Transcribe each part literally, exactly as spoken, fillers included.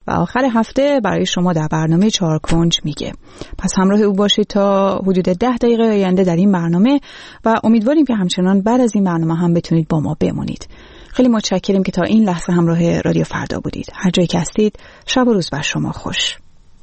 و آخر هفته برای شما در برنامه چهار کنج میگه. پس همراه او باشید تا حدود ده دقیقه آینده در این برنامه و امیدواریم که همچنان بعد از این برنامه هم بتونید با ما بمونید. خیلی متشکریم که تا این لحظه همراه رادیو فردا بودید. هر جایی که هستید شب و روز بر شما خوش.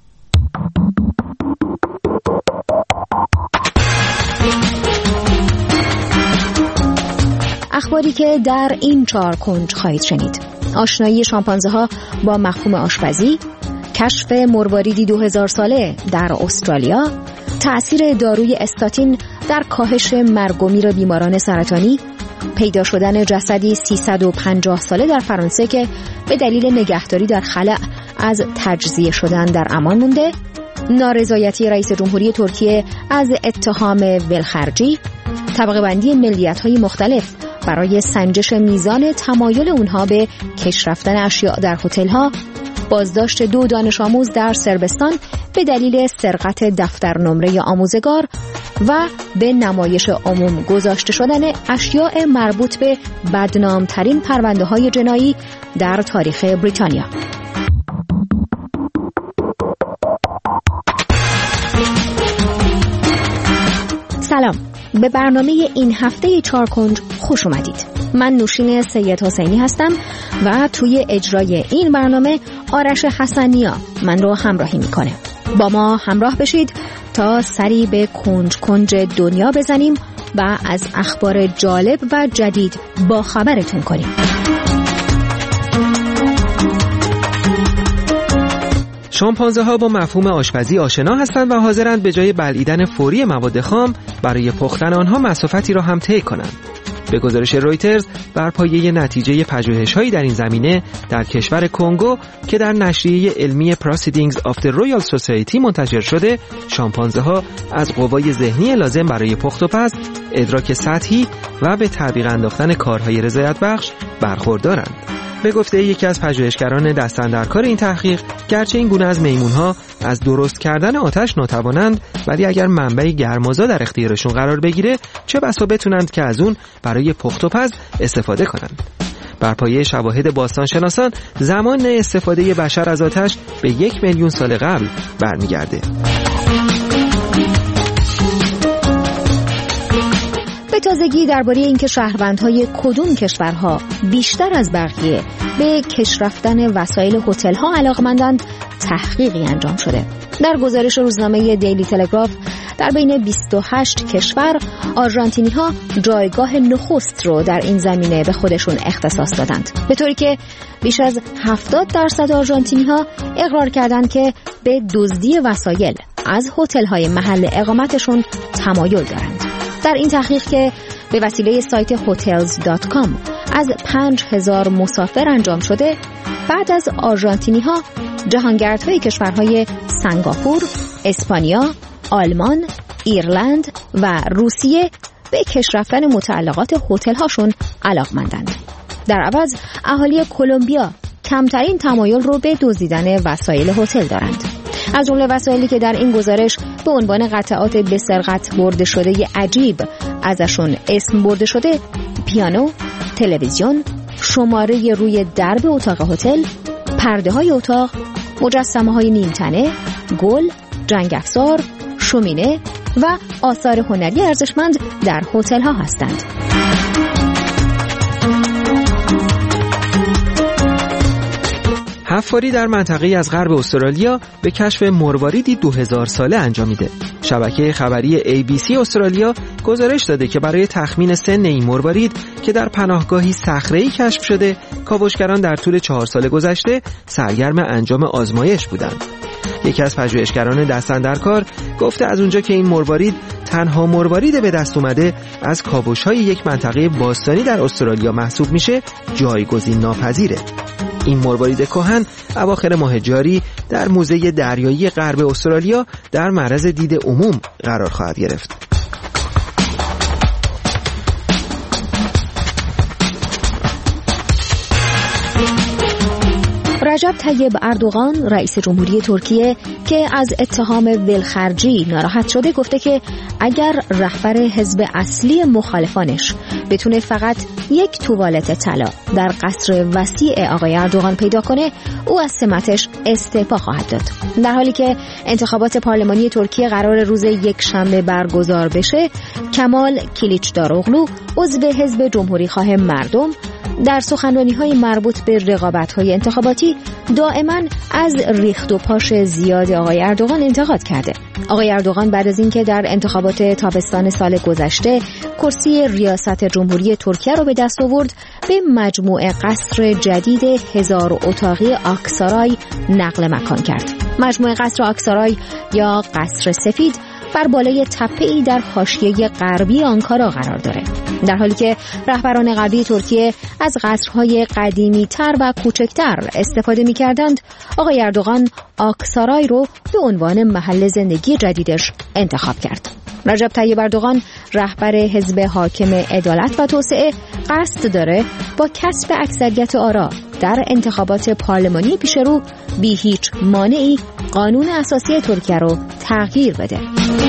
اخباری که در این چهار کنج خواهید شنید: آشنایی شامپانزه ها با مفهوم آشپزی، کشف مرواریدی دو هزار ساله در استرالیا، تأثیر داروی استاتین در کاهش مرگ و میر بیماران سرطانی، پیدا شدن جسدی سیصد و پنجاه ساله در فرانسه که به دلیل نگهداری در خلأ از تجزیه شدن در امان مونده، نارضایتی رئیس جمهوری ترکیه از اتهام ولخرجی، طبقه بندی ملیت‌های مختلف برای سنجش میزان تمایل اونها به کش رفتن اشیاء در هتل‌ها، بازداشت دو دانش آموز در صربستان به دلیل سرقت دفتر نمره آموزگار و به نمایش عموم گذاشته شدن اشیاء مربوط به بدنامترین پرونده‌های جنایی در تاریخ بریتانیا. سلام، به برنامه این هفته چهار کنج خوش اومدید. من نوشین سید حسینی هستم و توی اجرای این برنامه آرش حسنیا من رو همراهی میکنه. با ما همراه بشید تا سری به کنج کنج دنیا بزنیم و از اخبار جالب و جدید با خبرتون کنیم. شامپانزه ها با مفهوم آشپزی آشنا هستند و حاضرند به جای بلعیدن فوری مواد خام برای پختن آنها مسافتی را هم طی کنند. به گزارش رویترز، بر پایه نتیجه پژوهش‌هایی در این زمینه در کشور کنگو که در نشریه علمی Proceedings of the Royal Society منتشر شده، شامپانزه‌ها از قوای ذهنی لازم برای پخت و پز، ادراک سطحی و به تعبیق انداختن کارهای رضایت بخش برخوردارند. به گفته یکی از پژوهشگران دست‌اندرکار این تحقیق، گرچه این گونه از میمون‌ها از درست کردن آتش ناتوانند، ولی اگر منبع گرمازا در اختیارشون قرار بگیره، چه بسا بتونند که از اون برای پخت و پز استفاده کنند. بر پایه شواهد باستانشناسان، زمان استفاده بشر از آتش به یک میلیون سال قبل برمیگرده. به تازگی درباره اینکه شهروندهای کدوم کشورها بیشتر از بقیه به کش رفتن وسایل هتل‌ها علاقمندند تحقیقی انجام شده. در گزارش روزنامه دیلی تلگراف، در بین بیست و هشت کشور آرژانتینی‌ها جایگاه نخست رو در این زمینه به خودشون اختصاص دادند، به طوری که بیش از هفتاد درصد آرژانتینی‌ها اقرار کردند که به دزدی وسایل از هتل‌های محل اقامتشون تمایل دارند. در این تحقیق که به وسیله سایت هتلز دات کام از پنج هزار مسافر انجام شده، بعد از آرژانتینی ها، جهانگردهای کشورهای سنگاپور، اسپانیا، آلمان، ایرلند و روسیه به کش رفتن متعلقات هتل هاشون علاقمندند. در عوض اهالی کلمبیا کمترین تمایل رو به دزدیدن وسایل هتل دارند. از جمله وسایلی که در این گزارش به عنوان قطعات به سرقت برده شده عجیب ازشون اسم برده شده، پیانو، تلویزیون، شماره روی درب اتاق هتل، پرده های اتاق، مجسمه های نیمتنه، گل، جنگ افزار، شومینه و آثار هنری ارزشمند در هتل ها هستند. حفاری در منطقه‌ای از غرب استرالیا به کشف مرواریدی دو هزار ساله انجامیده. شبکه خبری ای بی سی استرالیا گزارش داده که برای تخمین سن این مروارید که در پناهگاهی صخره‌ای کشف شده، کاوشگران در طول چهار سال گذشته سرگرم انجام آزمایش بودند. یکی از پژوهشگران دست‌اندرکار گفته از اونجا که این مروارید تنها مروارید به دست اومده از کاوش‌های یک منطقه باستانی در استرالیا محسوب میشه، جایگزین ناپذیره. این مروارید کهن اواخر ماه جاری در موزه دریایی غرب استرالیا در معرض دید عموم قرار خواهد گرفت. رجب طیب اردوغان رئیس جمهوری ترکیه که از اتهام ولخرجی ناراحت شده گفته که اگر رهبر حزب اصلی مخالفانش بتونه فقط یک توالت طلا در قصر وسیع آقای اردوغان پیدا کنه او از سمتش استعفا خواهد داد. در حالی که انتخابات پارلمانی ترکیه قرار روز یک شنبه برگزار بشه، کمال کلیچداروغلو عضو حزب جمهوری خواه مردم در سخنرانی‌های مربوط به رقابت‌های انتخاباتی دائما از ریخت و پاش زیاد آقای اردوغان انتقاد کرده. آقای اردوغان بعد از اینکه در انتخابات تابستان سال گذشته کرسی ریاست جمهوری ترکیه رو به دست آورد، به مجموعه قصر جدید هزار اتاقی آکسارای نقل مکان کرد. مجموعه قصر آکسارای یا قصر سفید بر بالای تپه‌ای در حاشیه غربی آنکارا قرار داره. در حالی که رهبران غربی ترکیه از قصرهای قدیمی‌تر و کوچکتر استفاده می‌کردند، آقای اردوغان آکسارای رو به عنوان محل زندگی جدیدش انتخاب کرد. رجب طیب اردوغان رهبر حزب حاکم عدالت و توسعه قصد داره با کسب اکثریت آرا در انتخابات پارلمانی پیش رو بی هیچ مانعی قانون اساسی ترکیه رو تغییر بده.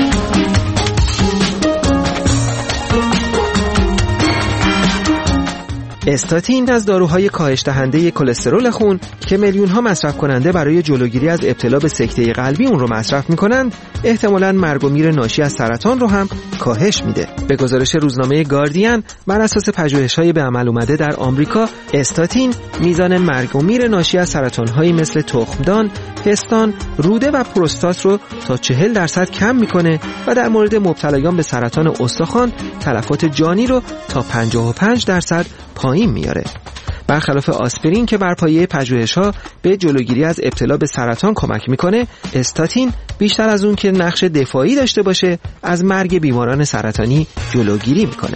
استاتین از داروهای کاهش دهنده کلسترول خون که میلیون ها مصرف کننده برای جلوگیری از ابتلا به سکته قلبی اون رو مصرف میکنند، احتمالاً مرگ و میر ناشی از سرطان رو هم کاهش میده. به گزارش روزنامه گاردین، بر اساس پژوهش‌های به عمل اومده در آمریکا، استاتین میزان مرگ و میر ناشی از سرطان‌هایی مثل تخمدان، پستان، روده و پروستات رو تا چهل درصد کم میکنه و در مورد مبتلایان به سرطان استخوان تلفات جانی رو تا پنجاه و پنج درصد پایین میاره. برخلاف آسپرین که بر پایه پژوهش‌ها به جلوگیری از ابتلا به سرطان کمک میکنه، استاتین بیشتر از اون که نقش دفاعی داشته باشه، از مرگ بیماران سرطانی جلوگیری میکنه.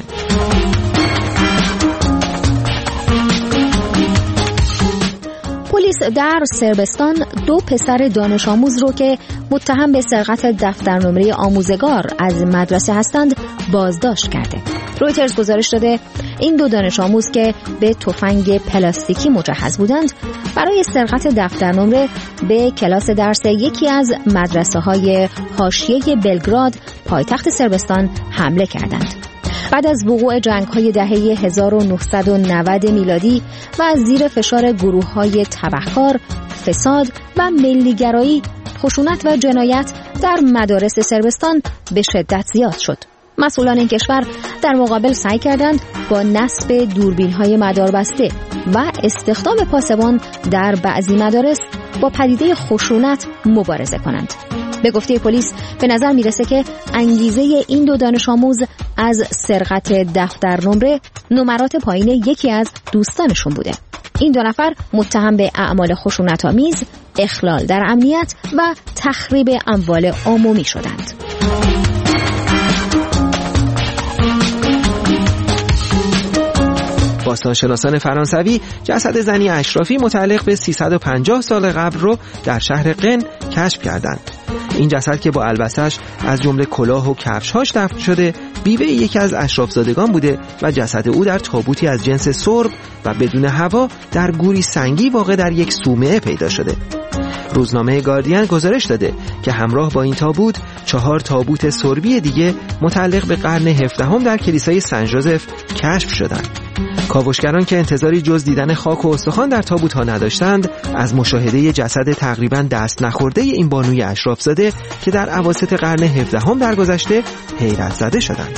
پلیس در صربستان دو پسر دانش آموز رو که متهم به سرقت دفترنامه آموزگار از مدرسه هستند بازداشت کرده. رویترز گزارش داده این دو دانش آموز که به تفنگ پلاستیکی مجهز بودند برای سرقت دفترنامه به کلاس درس یکی از مدرسه‌های حاشیه بلگراد پایتخت صربستان حمله کردند. بعد از وقوع جنگ‌های دهه هزار و نهصد و نود میلادی و از زیر فشار گروه‌های تبهکار، فساد و ملیگرایی، خشونت و جنایت در مدارس صربستان به شدت زیاد شد. مسئولان این کشور در مقابل سعی کردند با نصب دوربین‌های مداربسته و استخدام پاسبان در بعضی مدارس با پدیده خشونت مبارزه کنند. به گفته پلیس به نظر میرسه که انگیزه این دو دانش آموز از سرقت دفتر نمره نمرات پایین یکی از دوستانشون بوده. این دو نفر متهم به اعمال خشونت‌آمیز، اخلال در امنیت و تخریب اموال عمومی شدند. باستانشناسان فرانسوی جسد زنی اشرافی متعلق به سیصد و پنجاه سال قبل رو در شهر قن کشف کردند. این جسد که با البسه‌اش از جمله کلاه و کفش‌هاش دفن شده، بیوه یکی از اشرافزادگان بوده و جسد او در تابوتی از جنس سرب و بدون هوا در گوری سنگی واقع در یک صومعه پیدا شده. روزنامه گاردین گزارش داده که همراه با این تابوت چهار تابوت سربی دیگه متعلق به قرن هفدهم در کلیسای سن ژوزف کشف شدند. کاوشگران که انتظاری جز دیدن خاک و استخوان در تابوت‌ها نداشتند، از مشاهده جسد تقریباً دست نخورده این بانوی اشرافزاده که در اواسط قرن هفدهم درگذشته حیرت زده شدند.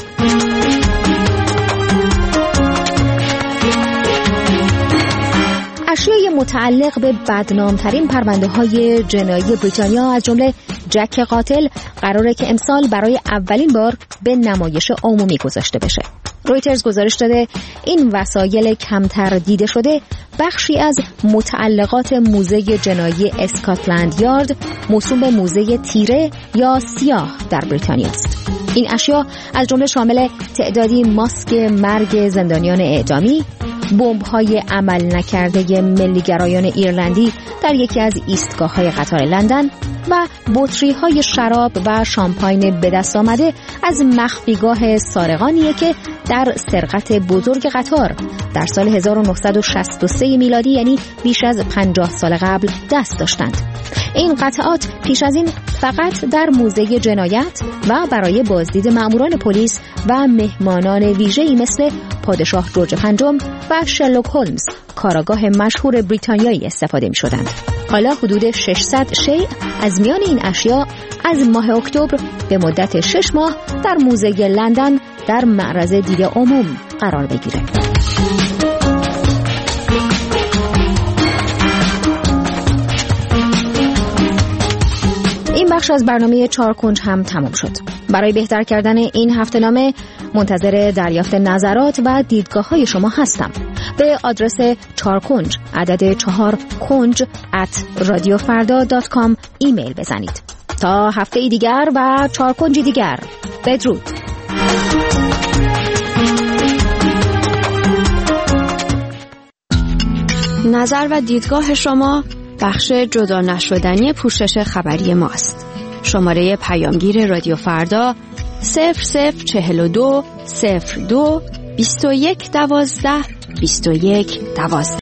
اشیای متعلق به بدنامترین پرونده‌های جنایی بریتانیا از جمله جک قاتل قراره که امسال برای اولین بار به نمایش عمومی گذاشته بشه. رویترز گزارش داده این وسایل کمتر دیده شده بخشی از متعلقات موزه جنایی اسکاتلند یارد موسوم به موزه تیره یا سیاه در بریتانیا است. این اشیا از جمله شامل تعدادی ماسک مرگ زندانیان اعدامی، بمب‌های عمل نکرده ملیگرایان ایرلندی در یکی از ایستگاه‌های قطار لندن و بطری‌های شراب و شامپاین به دست آمده از مخفیگاه سارقانیه که در سرقت بزرگ قطار در سال هزار و نهصد و شصت و سه میلادی، یعنی بیش از پنجاه سال قبل، دست داشتند. این قطعات پیش از این فقط در موزه جنایت و برای بازدید مأموران پلیس و مهمانان ویژه‌ای مثل پادشاه جورج پنجم و شرلوک هولمز، کاراگاه مشهور بریتانیایی، استفاده می‌شدند. حالا حدود ششصد شیء از میان این اشیاء از ماه اکتبر به مدت شش ماه در موزه لندن در معرض دید عموم قرار بگیره. این بخش از برنامه چهار کنج هم تمام شد. برای بهتر کردن این هفته‌نامه منتظر دریافت نظرات و دیدگاه‌های شما هستم. به آدرس چهار کنج عدد چهار کنج ات رادیو فردا دات کام ایمیل بزنید. تا هفته دیگر و چهار کنج دیگر، بدرود. نظر و دیدگاه شما بخش جدا نشدنی پوشش خبری ماست. شماره پیامگیر رادیو فردا صفر صفر چهل و دو صفر دو بیست و یک دوازده بیست و یک دوازده.